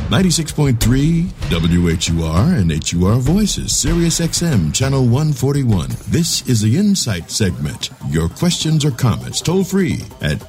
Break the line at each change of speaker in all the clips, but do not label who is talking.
96.3 WHUR and HUR Voices, Sirius XM, Channel 141. This is the Insight segment. Your questions or comments toll free at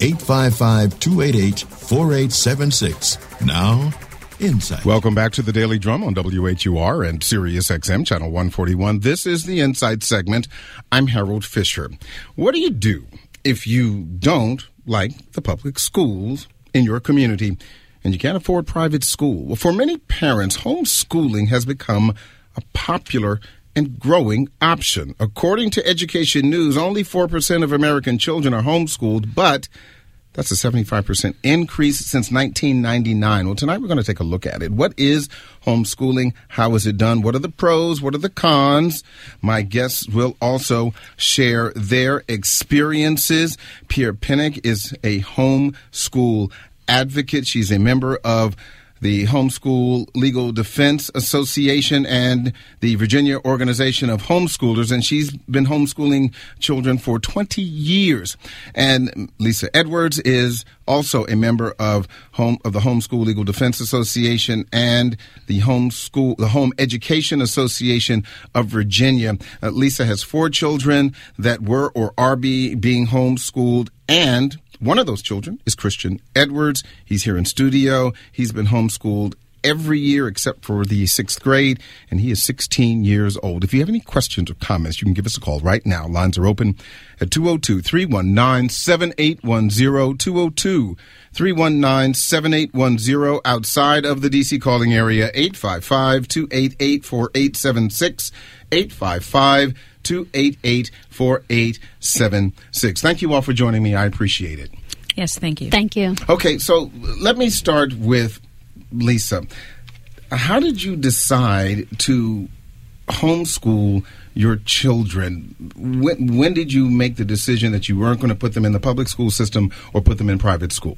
855-288-4876. Now, Insight.
Welcome back to the Daily Drum on WHUR and Sirius XM, Channel 141. This is the Insight segment. I'm Harold Fisher. What do you do if you don't like the public schools in your community and you can't afford private school? Well, for many parents, homeschooling has become a popular and growing option. According to Education News, only 4% of American children are homeschooled, but that's a 75% increase since 1999. Well, tonight we're going to take a look at it. What is homeschooling? How is it done? What are the pros? What are the cons? My guests will also share their experiences. Pierre Pinnock is a homeschool advocate. She's a member of the Homeschool Legal Defense Association and the Virginia Organization of Homeschoolers, and she's been homeschooling children for 20 years. And Lisa Edwards is also a member of the Homeschool Legal Defense Association and the Home Education Association of Virginia. Lisa has 4 children that were or are being homeschooled, and one of those children is Christian Edwards. He's here in studio. He's been homeschooled every year except for the 6th grade, and he is 16 years old. If you have any questions or comments, you can give us a call right now. Lines are open at 202-319-7810, 202-319-7810. Outside of the D.C. calling area, 855-288-4876, 855-288-4876. Thank you all for joining me. I appreciate it.
Yes, thank you.
Thank you.
Okay, so let me start with Lisa. How did you decide to homeschool your children? When did you make the decision that you weren't going to put them in the public school system or put them in private school?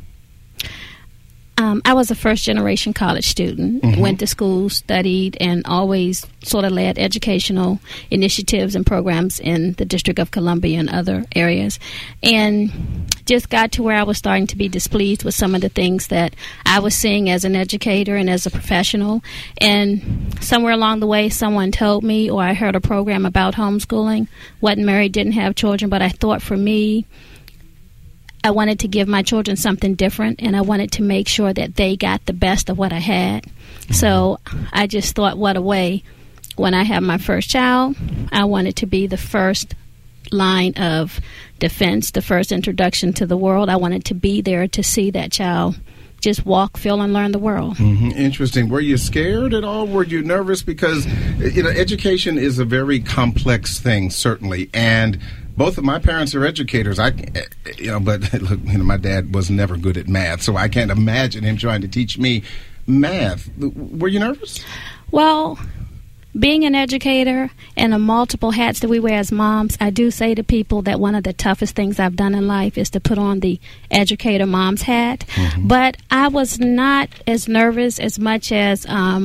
I was a first-generation college student, went to school, studied, and always sort of led educational initiatives and programs in the District of Columbia and other areas, and just got to where I was starting to be displeased with some of the things that I was seeing as an educator and as a professional. And somewhere along the way, someone told me, or I heard a program about homeschooling. Wasn't married, didn't have children, but I thought for me, I wanted to give my children something different, and I wanted to make sure that they got the best of what I had. So I just thought, what a way. When I have my first child, I wanted to be the first line of defense, the first introduction to the world. I wanted to be there to see that child just walk, feel, and learn the world.
Interesting. Were you scared at all? Were you nervous? Because, education is a very complex thing, certainly, and both of my parents are educators. But look, my dad was never good at math, so I can't imagine him trying to teach me math. Were you nervous?
Well, being an educator and the multiple hats that we wear as moms, I do say to people that one of the toughest things I've done in life is to put on the educator mom's hat. But I was not as nervous as much as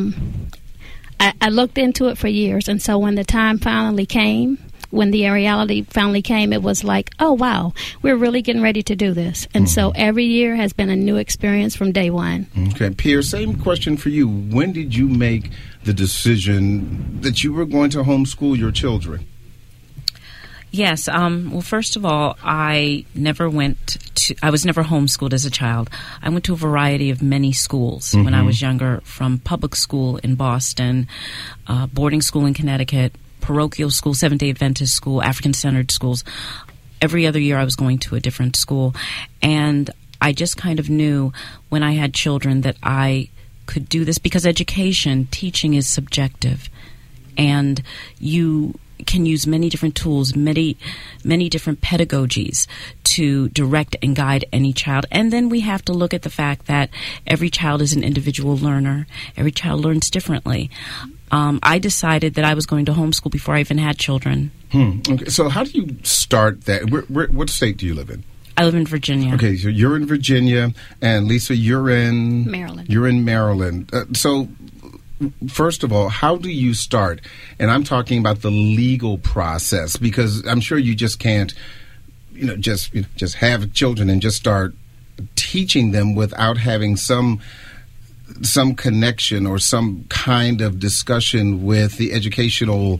I looked into it for years. And so when the time finally came, when the reality finally came, it was like, oh, wow, we're really getting ready to do this. And so every year has been a new experience from day one. Okay.
Pierre, same question for you. When did you make the decision that you were going to homeschool your children?
Yes. Well, first of all, I was never homeschooled as a child. I went to a variety of many schools when I was younger, from public school in Boston, boarding school in Connecticut, parochial school, Seventh-day Adventist school, African-centered schools. Every other year I was going to a different school. And I just kind of knew when I had children that I could do this, because teaching is subjective. And you can use many different tools, many different pedagogies to direct and guide any child. And then we have to look at the fact that every child is an individual learner. Every child learns differently. I decided that I was going to homeschool before I even had children.
Okay. So how do you start that? What state do you live in?
I live in Virginia.
Okay, so you're in Virginia, and Lisa, you're in
Maryland.
You're in Maryland. So first of all, how do you start? And I'm talking about the legal process, because I'm sure you just can't, just have children and just start teaching them without having some some connection or some kind of discussion with the educational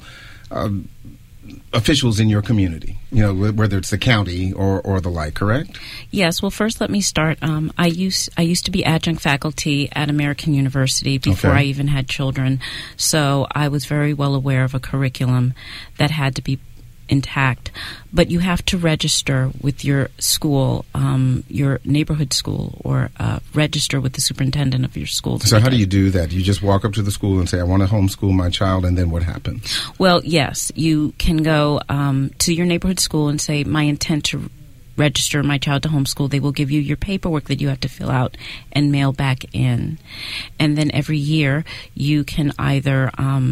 officials in your community, whether it's the county or the like, correct?
Yes. Well, first let me start. I used to be adjunct faculty at American University before I even had children, so I was very well aware of a curriculum that had to be intact. But you have to register with your school, your neighborhood school, or register with the superintendent of your school.
So how do you do that? You just walk up to the school and say, I want to homeschool my child, and then what happens?
Well, yes. You can go to your neighborhood school and say, my intent to register my child to homeschool. They will give you your paperwork that you have to fill out and mail back in. And then every year you can either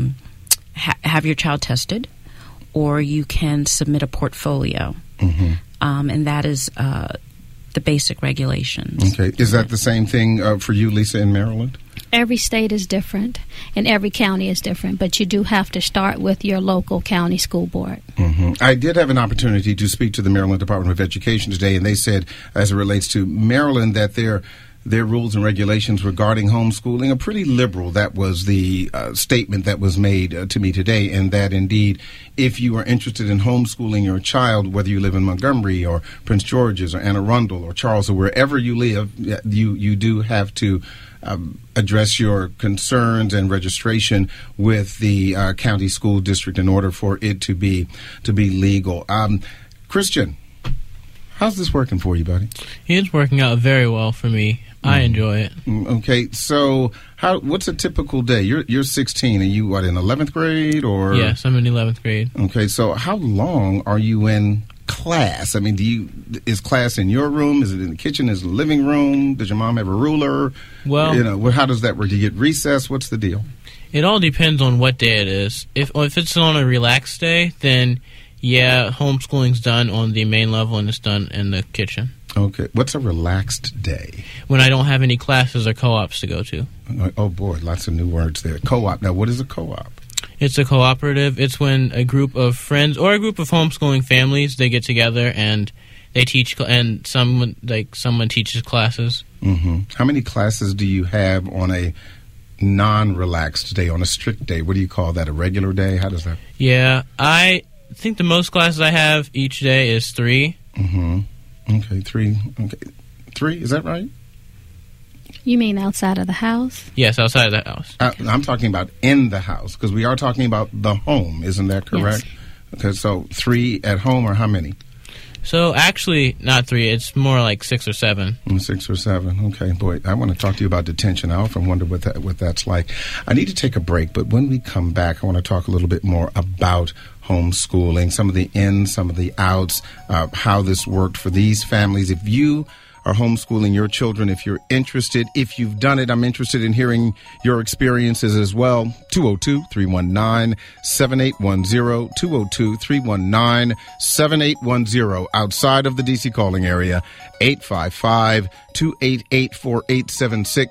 have your child tested, or you can submit a portfolio. Mm-hmm. And that is the basic regulations.
Okay. Is that the same thing for you, Lisa, in Maryland?
Every state is different, and every county is different, but you do have to start with your local county school board.
Mm-hmm. I did have an opportunity to speak to the Maryland Department of Education today, and they said, as it relates to Maryland, that their rules and regulations regarding homeschooling are pretty liberal. That was the statement that was made to me today, and that indeed, if you are interested in homeschooling your child, whether you live in Montgomery or Prince George's or Anne Arundel or Charles or wherever you live, you do have to address your concerns and registration with the county school district in order for it to be legal. Christian, how's this working for you, buddy?
It's working out very well for me. I enjoy it.
Okay, so what's a typical day? You're 16, and you in 11th grade or?
Yes, I'm in 11th grade.
Okay, so how long are you in class? I mean, is class in your room? Is it in the kitchen? Is it in the living room? Does your mom have a ruler?
Well,
how does that work? Do you get recess? What's the deal?
It all depends on what day it is. If it's on a relaxed day, then yeah, homeschooling's done on the main level and it's done in the kitchen.
Okay. What's a relaxed day?
When I don't have any classes or co-ops to go to.
Oh, boy, lots of new words there. Co-op. Now, what is a co-op?
It's a cooperative. It's when a group of friends or a group of homeschooling families, they get together and they teach, and someone teaches classes.
Mm-hmm. How many classes do you have on a non-relaxed day, on a strict day? What do you call that, a regular day? How does that?
Yeah, I think the most classes I have each day is 3.
Mm-hmm. Okay, 3. Okay, 3. Is that right?
You mean outside of the house?
Yes, outside of the house.
I'm talking about in the house, because we are talking about the home. Isn't that correct?
Yes.
Okay, so 3 at home, or how many?
So actually, not 3. It's more like 6 or 7.
6 or 7. Okay, boy, I want to talk to you about detention. I often wonder what that's like. I need to take a break, but when we come back, I want to talk a little bit more about homeschooling, some of the ins, some of the outs, how this worked for these families. If you are homeschooling your children, if you're interested, if you've done it, I'm interested in hearing your experiences as well. 202-319-7810, 202-319-7810. Outside of the D.C. calling area, 855-288-4876,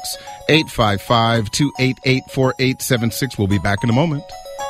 855-288-4876. We'll be back in a moment.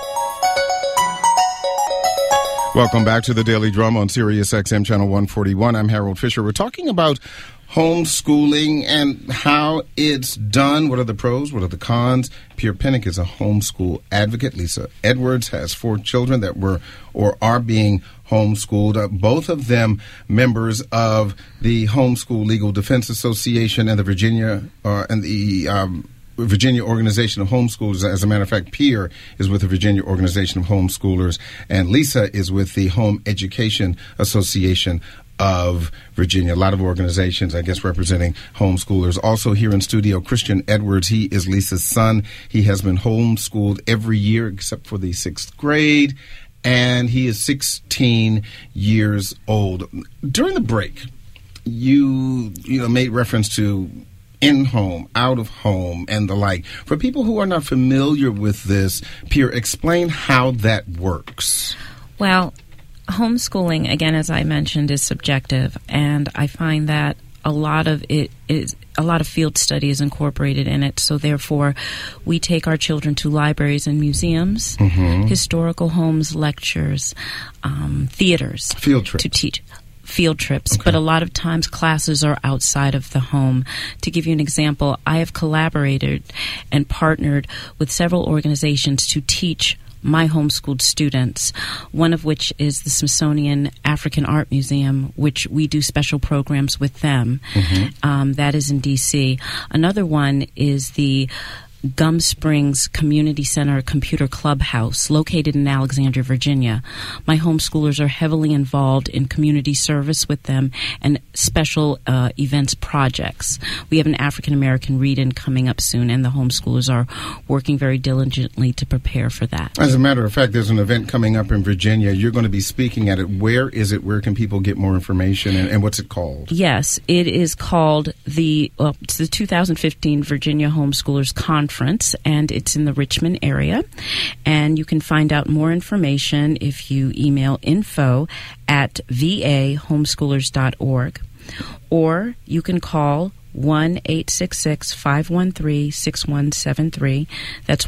Welcome back to the Daily Drum on Sirius XM Channel 141. I'm Harold Fisher. We're talking about homeschooling and how it's done. What are the pros? What are the cons? Pierre Pinnock is a homeschool advocate. Lisa Edwards has 4 children that were or are being homeschooled. Both of them members of the Homeschool Legal Defense Association and the Virginia Virginia Organization of Homeschoolers. As a matter of fact, Pierre is with the Virginia Organization of Homeschoolers, and Lisa is with the Home Education Association of Virginia. A lot of organizations, I guess, representing homeschoolers. Also here in studio, Christian Edwards. He is Lisa's son. He has been homeschooled every year except for the 6th grade, and he is 16 years old. During the break, you made reference to in-home, out-of-home, and the like. For people who are not familiar with this, Pierre, explain how that works.
Well, homeschooling, again, as I mentioned, is subjective, and I find that a lot of field study is incorporated in it. So therefore, we take our children to libraries and museums, historical homes, lectures, theaters,
field trips
to teach. field trips, but a lot of times classes are outside of the home. To give you an example, I have collaborated and partnered with several organizations to teach my homeschooled students, one of which is the Smithsonian African Art Museum, which we do special programs with them. That is in D.C. Another one is the Gum Springs Community Center Computer Clubhouse, located in Alexandria, Virginia. My homeschoolers are heavily involved in community service with them and special events projects. We have an African American read-in coming up soon, and the homeschoolers are working very diligently to prepare for that.
As a matter of fact, there's an event coming up in Virginia. You're going to be speaking at it. Where is it? Where can people get more information, and what's it called?
Yes, it is called it's the 2015 Virginia Homeschoolers Conference, and it's in the Richmond area. And you can find out more information if you email info@vahomeschoolers.org, or you can call 1-866-513-6173. That's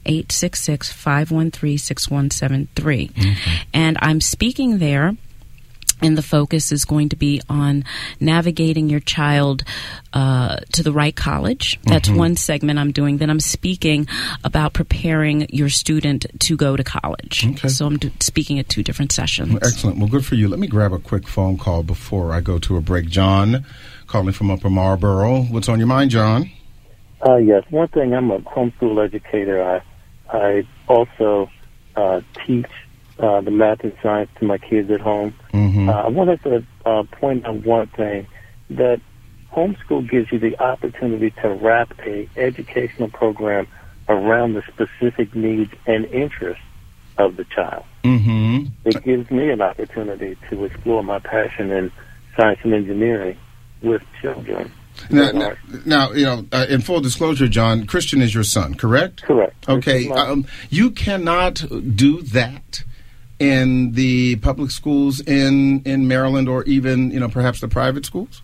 1-866-513-6173. And I'm speaking there, and the focus is going to be on navigating your child to the right college. That's one segment I'm doing. Then I'm speaking about preparing your student to go to college. So I'm speaking at two different sessions.
Well, excellent. Well, good for you. Let me grab a quick phone call before I go to a break. John, calling from Upper Marlboro. What's on your mind, John?
Yes. One thing, I'm a homeschool educator. I also teach the math and science to my kids at home. I wanted to point out one thing, that homeschool gives you the opportunity to wrap a educational program around the specific needs and interests of the child. It gives me an opportunity to explore my passion in science and engineering with children.
Now, in full disclosure, John, Christian is your son, correct?
Correct.
Okay. You cannot do that in the public schools in Maryland, or even, perhaps the private schools?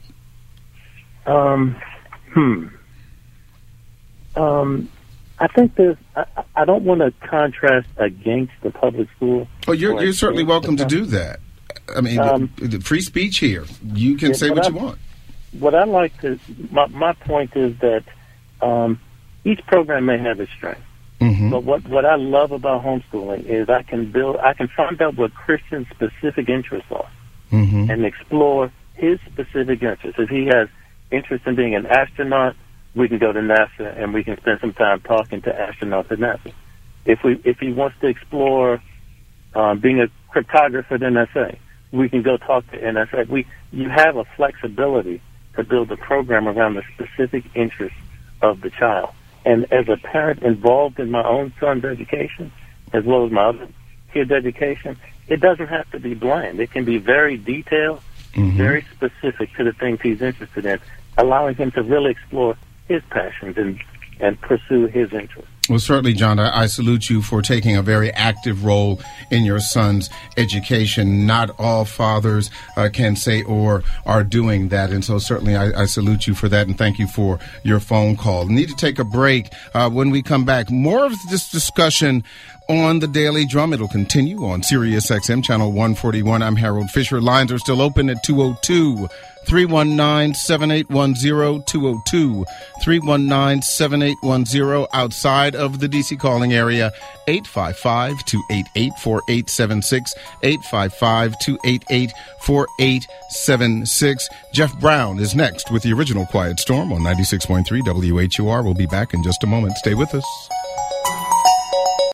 I think I don't want to contrast against the public school.
Oh, you're certainly welcome to do that. I mean, free speech here. You can say what you want.
What I like to, my point is that each program may have its strengths. But what I love about homeschooling is I can find out what Christian's specific interests are and explore his specific interests. If he has interest in being an astronaut, we can go to NASA and we can spend some time talking to astronauts at NASA. If he wants to explore being a cryptographer at NSA, we can go talk to NSA. You have a flexibility to build a program around the specific interests of the child. And as a parent involved in my own son's education, as well as my other kids' education, it doesn't have to be bland. It can be very detailed, very specific to the things he's interested in, allowing him to really explore his passions and pursue his interests.
Well, certainly, John, I salute you for taking a very active role in your son's education. Not all fathers can say or are doing that, and so certainly I salute you for that, and thank you for your phone call. Need to take a break. When we come back, more of this discussion on the Daily Drum. It'll continue on Sirius XM Channel 141. I'm Harold Fisher. Lines are still open at 202-319-7810, 202-319-7810. Outside of the D.C. calling area, 855-288-4876, 855-288-4876. Jeff Brown is next with the original Quiet Storm on 96.3 WHUR. We'll be back in just a moment. Stay with us.